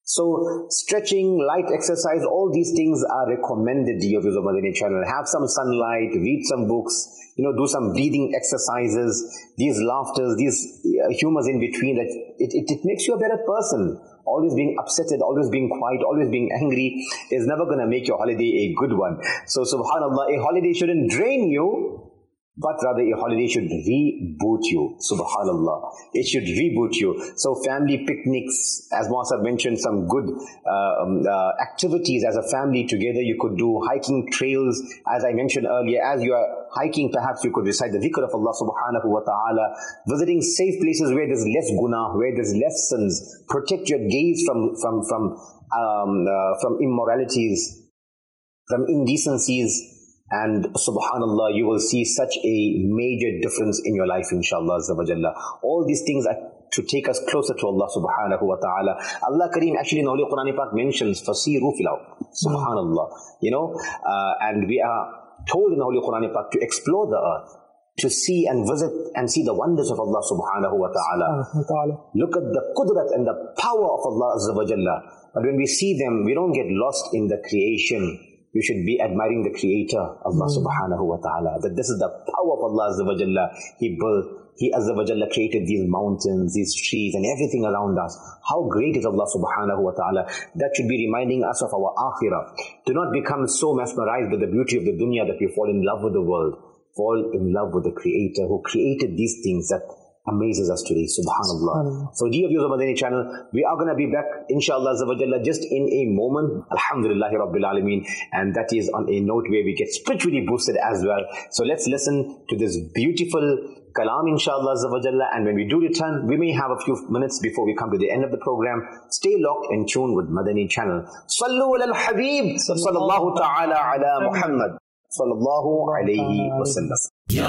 So stretching, light exercise, all these things are recommended, dear viewers of Madani channel. Have some sunlight, read some books, you know, do some breathing exercises, these laughters, these humors in between, that it, it, it makes you a better person. Always being upset, always being quiet, always being angry is never going to make your holiday a good one. So subhanallah, a holiday shouldn't drain you, but rather a holiday should reboot you. Subhanallah, it should reboot you. So family picnics, as Muasab mentioned, some good uh, um, uh, activities as a family together. You could do hiking trails, as I mentioned earlier. As you are hiking, perhaps you could recite the dhikr of Allah subhanahu wa ta'ala, visiting safe places where there's less guna, where there's less sins. Protect your gaze from from from um, uh, from immoralities, from indecencies. And subhanallah, you will see such a major difference in your life, inshallah azza wa jalla. All these things are to take us closer to Allah subhanahu wa ta'ala. Allah Kareem actually in the Holy Quran Pak mentions fasiru fil ard, subhanallah, you know, uh, and we are told in the Holy Quran Pak to explore the earth, to see and visit and see the wonders of Allah subhanahu wa ta'ala. Look at the qudrat and the power of Allah azza wa jalla. But when we see them, we don't get lost in the creation. You should be admiring the Creator, Allah mm. subhanahu wa ta'ala. That this is the power of Allah azza wa jalla. He built, He azza wa jalla created these mountains, these trees and everything around us. How great is Allah subhanahu wa ta'ala. That should be reminding us of our akhirah. Do not become so mesmerized with the beauty of the dunya that we fall in love with the world. Fall in love with the Creator who created these things that amazes us today, subhanallah. subhanallah. So dear viewers of Madani channel, we are going to be back inshallah azza wa jalla just in a moment, alhamdulillahi rabbil alameen, and that is on a note where we get spiritually boosted as well. So let's listen to this beautiful kalam inshallah azza wa jalla, and when we do return, we may have a few minutes before we come to the end of the program. Stay locked and tuned with Madani channel. Sallu ala al-habib sallallahu ta'ala ala Muhammad sallallahu alayhi wa sallam. Ya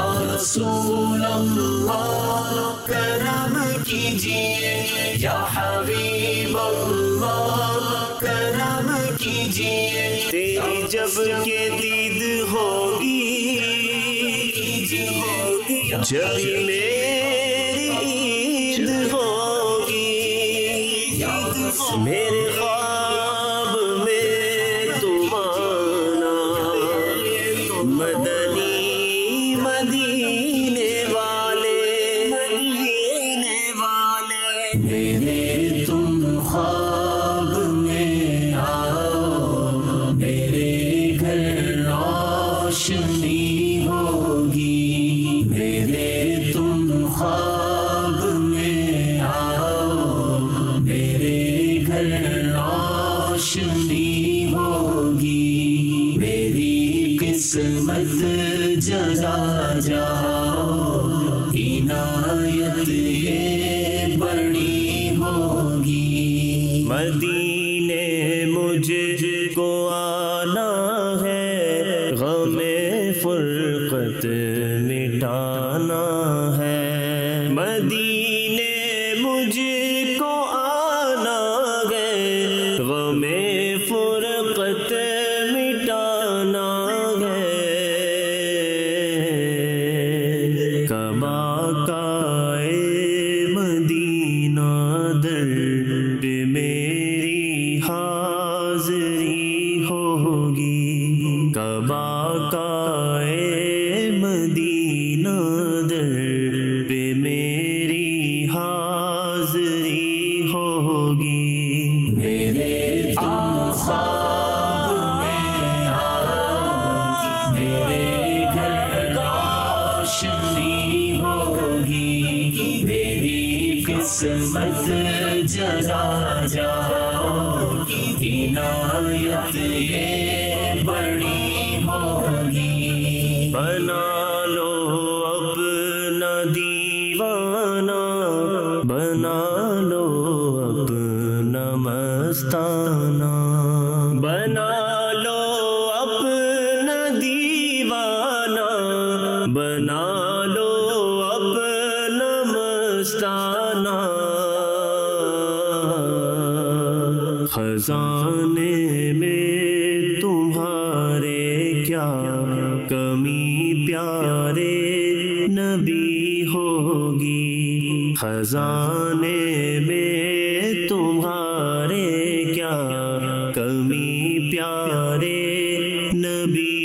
Rasool Allah, karam kijiye, Ya Habib Allah, karam kijiye. Teri jab ke deed hogi, jab meri eid hogi, mere ख्वाब में तुम आना, मदनी मदीने वाले, मदीने वाले, मेरे तुम ख्वाब में आओ, मेरे घर रोशनी होगी, मेरे तुम ख्वाब में आओ, मेरे घर रोशनी होगी, मेरी किस्मत जगा जाओ, इनायत ये बड़ी होगी, मदीने मुझको आना है, गमे फुरकत मिटाना है, मदीने मुझको आना है, गमे फुरकत मिटाना है, कबा का ए मदीना दर पे मेरी हाज़री होगी, कबा का ए मदीना दर पे मेरी हाज़री होगी, मेरे तुम ख्वाब में आओ, मेरे घर रोशनी होगी, मेरी किस्मत जगा जाओ, इनायत ये बड़ी होगी, बना लो अपना दीवाना, बना लो अपना मस्ताना, बना लो अपना दीवाना, बना लो अपना मस्ताना, खजाने में तुम्हारे क्या कमी प्यारे नबी होगी, खजाने में तुम्हारे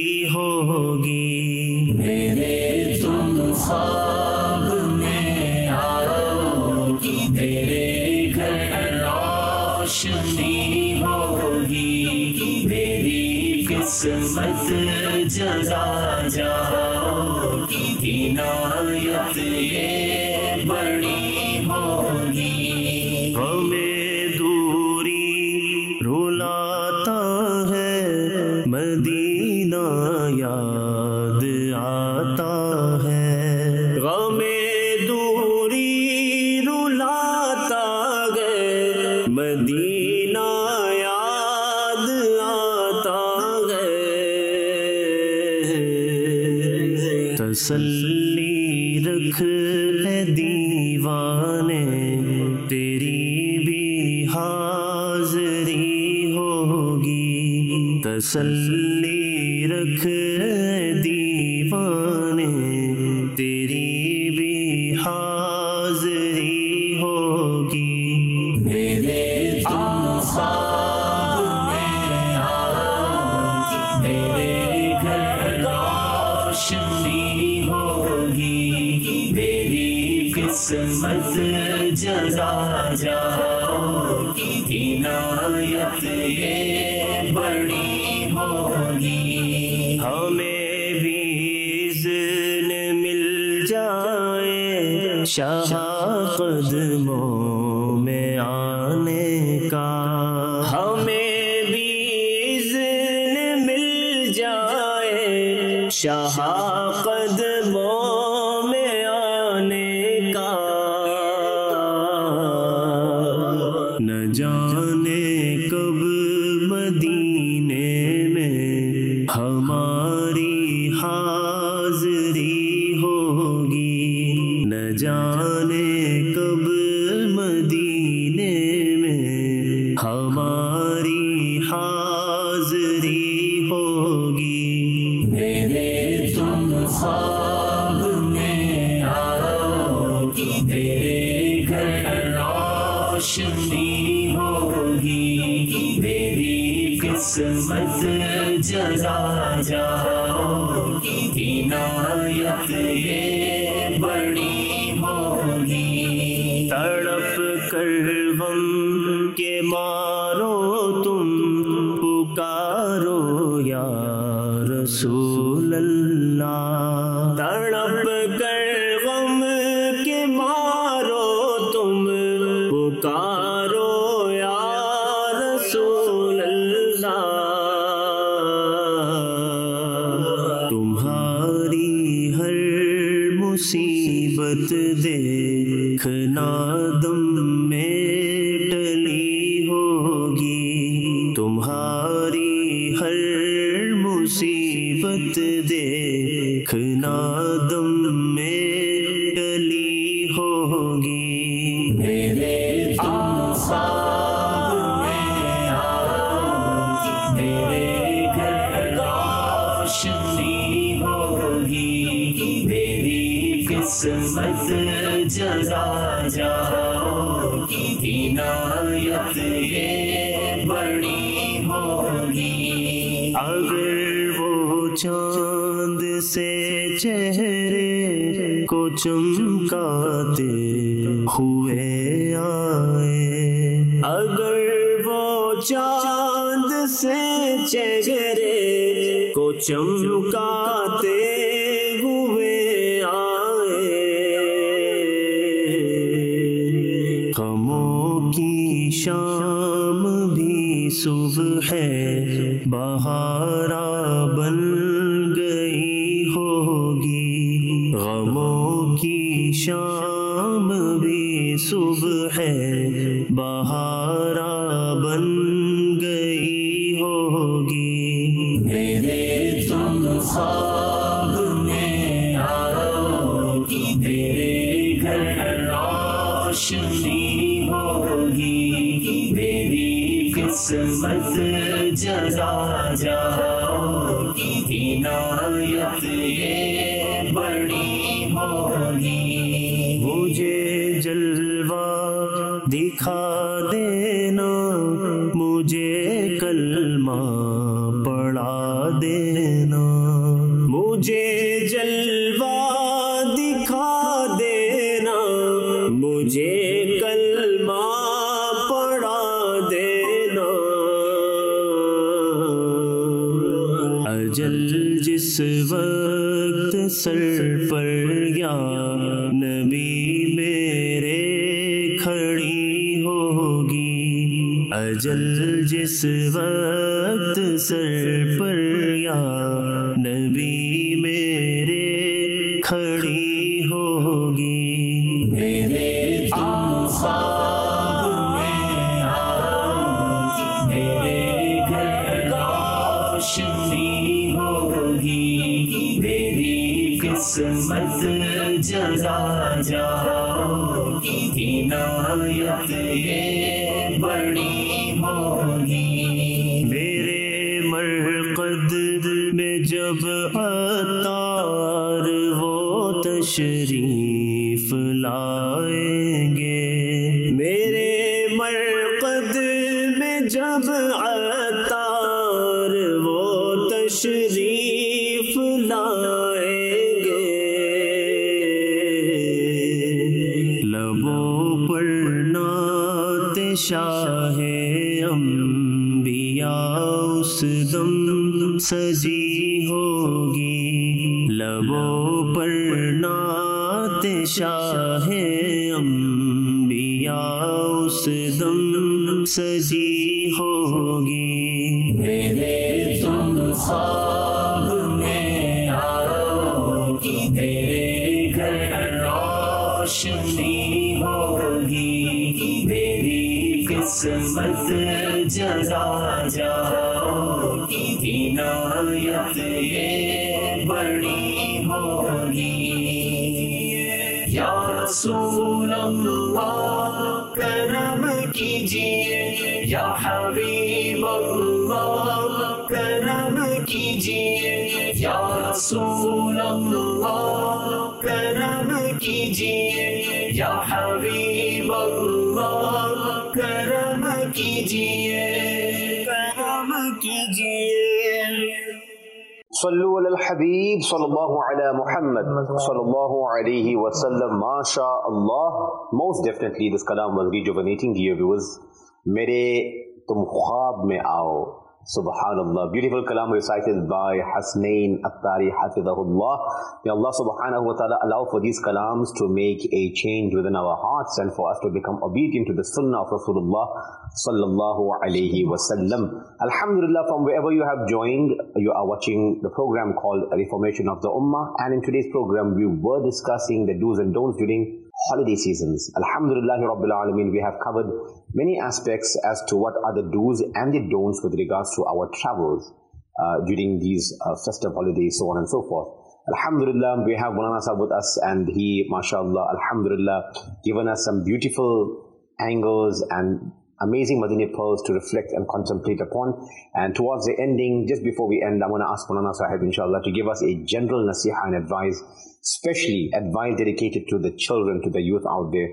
ہوگی. میرے تم خواب میں آؤ میرے گھر روشنی ہوگی. میری قسمت جگا جاؤ عنایت یہ بڑی ہوگی. ہمیں دوری رلاتا ہے مدینہ یاد آتا ہے. غم دوری رلاتا ہے مدینہ یاد آتا ہے. تسلی رکھ ہے دیوانے تیری بھی حاضری ہوگی. تسلی رکھ دیوانے تیری بھی حاضری ہوگی. میرے تم خواب میں آؤ میرے گھر روشنی ہوگی. میری قسمت جگا جاؤ عنایت یہ بڑی ہوگی. ہمیں بھی اذن مل جائے شاہ قدموں میں آنے کا. ہمیں بھی اذن مل جائے شاہ قدموں میں آنے کا. نہ جانے کب مدینے میں ہماری حاضری ہوگی. نہ جانے کب مدینے میں ہماری حاضری ہوگی. میرے تم خواب میں آؤ میرے گھر روشنی ہوگی. میری قسمت جگا جاؤ عنایت یہ بڑی ہوگی. تڑپ کر غم کے مارو تم پکارو یا رسول اللہ. تڑپ کر غم کے مارو تم پکارو یا رسول اللہ. تمہاری ہر مصیبت دیکھنا دم میں ٹلی ہوگی. تمہاری ہر مصیبت دیکھنا دم میں ٹلی ہوگی. میرے تم خواب میں آؤ میرے گھر روشنی ہوگی. میری قسمت جگا جاؤ عنایت یہ بڑی ہوگی. اگر وہ چاند سے چہرے کو چمکاتے ہوئے آئے. اگر وہ چاند سے چہرے کو چمکاتے ہوئے آئے. غموں کی شام بھی صبح ہے بہارا بن گئی ہوگی. غموں کی شام بھی صبح ہے بہارا بن گئی ہوگی. میرے تم خواب میں آؤ میرے گھر روشنی ہوگی. میری قسمت جگا جاؤ عنایت یہ بڑی ہوگی. مجھے جلوہ دکھا دینا مجھے کلمہ پڑھا دینا. وقت سر پر یا نبی میرے کھڑی ہوگی، اجل جس وقت سر پر یا نبی میرے کھڑی ہوگی، میرے خواب میں آؤ، میرے گھر روشنی ہوگی، میری قسمت جگا جاؤ، عنایت یہ بڑی ہوگی، میرے مرقد میں جب عطار وہ تشریف لائیں گے، میرے مرقد میں جب عطار وہ تشریف لائیں گے، لبوں پر نعت شاہ انبیاء اس دم سجی ہوگی، لبوں پر نعت شاہ انبیاء اس دم سجی ہوگی، میرے تم خواب میں آؤ، میرے گھر روشنی ہوگی، میری قسمت جگا جاؤ، عنایت یہ بڑی ہوگی، یا رسول اللہ کرم کیجیے، یا حبیب اللہ کرم کیجیے، یا رسول اللہ کرم کیجیے، یا حبیب اللہ کرم کیجیے، کرم کیجیے۔ صلو علی الحبیب صلی اللہ علی محمد صلی اللہ علیہ وسلم. MashaAllah. Most definitely this kalam was rejuvenating, dear viewers. میرے تم خواب میں آؤ. Subhanallah. Beautiful kalam recited by Hasnain Attari Hafidahullah. May Allah subhanahu wa ta'ala allow for these kalams to make a change within our hearts and for us to become obedient to the sunnah of Rasulullah sallallahu alayhi wa sallam. Alhamdulillah, from wherever you have joined, you are watching the program called Reformation of the Ummah, and in today's program we were discussing the do's and don'ts during holiday seasons. Alhamdulillah Rabbil Alameen, we have covered many aspects as to what are the do's and the don'ts with regards to our travels uh, during these uh, festive holidays, so on and so forth. Alhamdulillah, we have Maulana Sahib with us, and he, mashallah, alhamdulillah, given us some beautiful angles and amazing Madani pearls to reflect and contemplate upon. And towards the ending, just before we end, I'm going to ask Maulana Sahib, inshallah, to give us a general nasiha and advice, especially advice dedicated to the children, to the youth out there.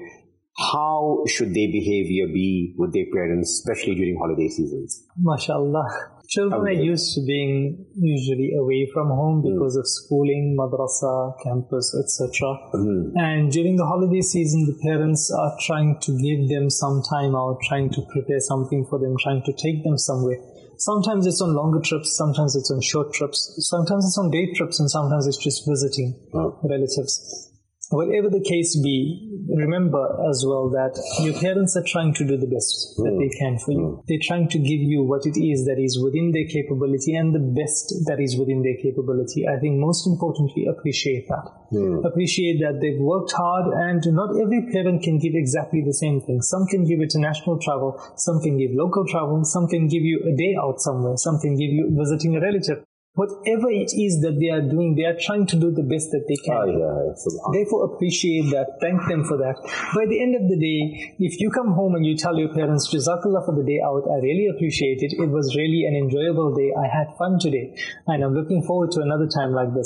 How should their behavior be with their parents, especially during holiday seasons? MashaAllah. Children okay. are used to being usually away from home because mm. of schooling, madrasa, campus, et cetera. Mm. And during the holiday season, the parents are trying to give them some time out, trying to prepare something for them, trying to take them somewhere. Sometimes it's on longer trips, sometimes it's on short trips, sometimes it's on day trips, and sometimes it's just visiting oh. relatives. Whatever the case be, remember as well that your parents are trying to do the best mm. that they can for you. Mm. They're trying to give you what it is that is within their capability and the best that is within their capability. I think most importantly, appreciate that. Mm. Appreciate that they've worked hard, and not every parent can give exactly the same thing. Some can give international travel, some can give local travel, some can give you a day out somewhere, some can give you visiting a relative. Whatever it is that they are doing, they are trying to do the best that they can. Oh, yeah, therefore, appreciate that. Thank them for that. By the end of the day, if you come home and you tell your parents, Jazakallah for the day out, I really appreciate it. It was really an enjoyable day. I had fun today, and I'm looking forward to another time like this.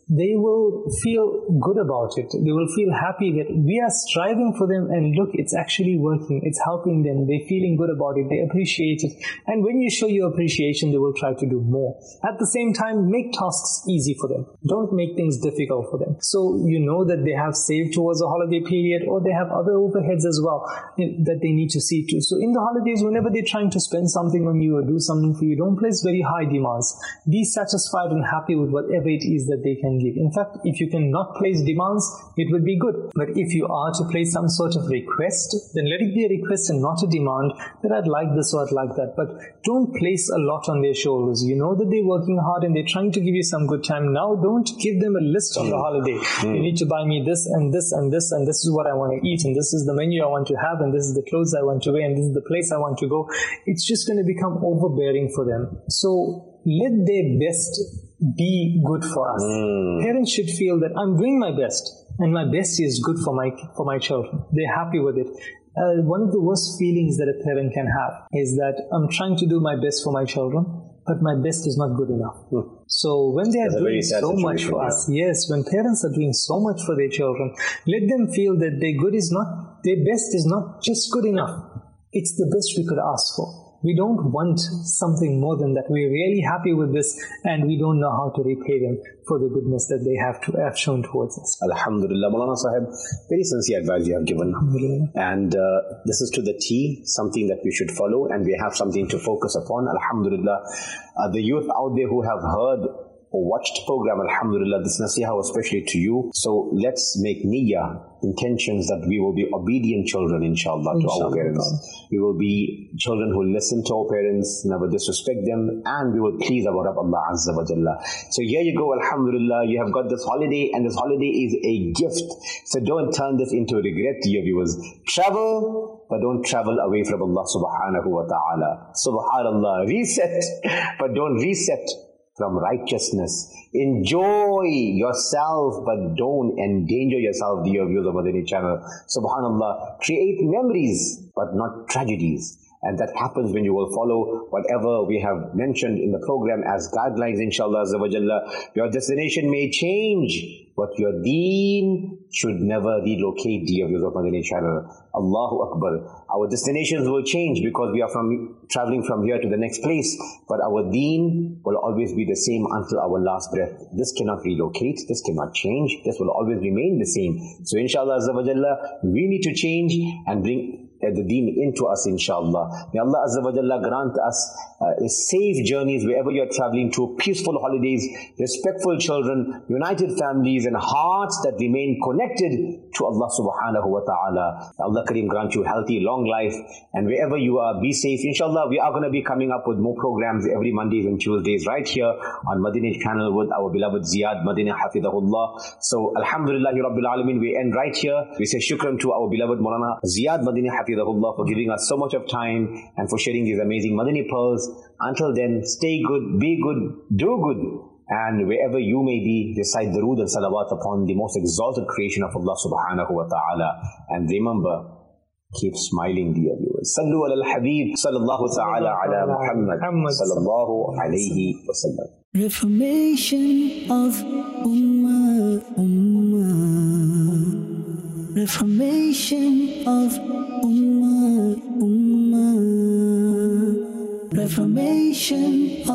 they will feel good about it. They will feel happy that we are striving for them, and look, it's actually working. It's helping them. They're feeling good about it. They appreciate it. And when you show your appreciation, they will try to do more. At the same time, make tasks easy for them. Don't make things difficult for them. So you know that they have saved towards a holiday period, or they have other overheads as well that they need to see to. So in the holidays, whenever they're trying to spend something on you or do something for you, don't place very high demands. Be satisfied and happy with whatever it is that they can give. In fact, if you cannot place demands, it would be good. But if you are to place some sort of request, then let it be a request and not a demand that I'd like this or I'd like that. But don't place a lot on their shoulders. You know that they're working hard and they're trying to give you some good time. Now don't give them a list on the holiday. Mm. You need to buy me this and this and this, and this is what I want to eat, and this is the menu I want to have, and this is the clothes I want to wear, and this is the place I want to go. It's just going to become overbearing for them. So let their best be good for us. Mm. Parents should feel that I'm doing my best, and my best is good for my for my children. They're happy with it. Uh, one of the worst feelings that a parent can have is that I'm trying to do my best for my children, but my best is not good enough. Mm. So when they are doing so much for us, yes, when parents are doing so much for their children, let them feel that their good is not, their best is not just good enough. It's the best we could ask for. We don't want something more than that. We're really happy with this, and we don't know how to repay them for the goodness that they have to have shown towards us. Alhamdulillah, Maulana Sahib, very sincere advice you have given. And uh, this is to the T, something that we should follow, and we have something to focus upon. Alhamdulillah, uh, the youth out there who have heard or watched program, alhamdulillah, this nasiha was especially to you. So let's make niyyah, intentions that we will be obedient children, inshallah, to inshallah. Our parents. We will be children who listen to our parents, never disrespect them, and we will please our Rabb Allah Azza wa Jalla. So here you go, alhamdulillah, you have got this holiday, and this holiday is a gift. So don't turn this into regret, dear viewers. Travel, but don't travel away from Allah subhanahu wa ta'ala. Subhanallah, reset, but don't reset from righteousness. Enjoy yourself, but don't endanger yourself, dear viewers of Madani channel. Subhanallah, create memories, but not tragedies. And that happens when you will follow whatever we have mentioned in the program as guidelines, inshallah azza wa jalla. Your destination may change, but your deen should never relocate, dear viewers of Madani channel. Allahu Akbar. Our destinations will change because we are from traveling from here to the next place, but our deen will always be the same until our last breath. This cannot relocate, this cannot change, this will always remain the same. So inshallah azza wa jalla, we need to change and bring uh, the deen into us, inshallah. May Allah azza wa jalla grant us uh, safe journeys wherever you are traveling to, peaceful holidays, respectful children, united families, and hearts that remain connected to Allah subhanahu wa ta'ala. Allah Kareem grant you healthy, long life, and wherever you are, be safe. Inshallah, we are going to be coming up with more programs every Mondays and Tuesdays right here on Madani channel with our beloved Ziyad Madani Hafidahullah. So Alhamdulillahi Rabbil Alameen, we end right here. We say shukran to our beloved Maulana Ziyad Madani Hafidahullah for giving us so much of time and for sharing these amazing Madani pearls. Until then, stay good, be good, do good. And wherever you may be, recite durood and salawat upon the most exalted creation of Allah subhanahu wa ta'ala. And remember, keep smiling, dear viewers. Sallu ala al-Habib, sallallahu ta'ala ala Muhammad, sallallahu alayhi wa sallam. Reformation of Ummah, Ummah. Reformation of Ummah, Ummah. Reformation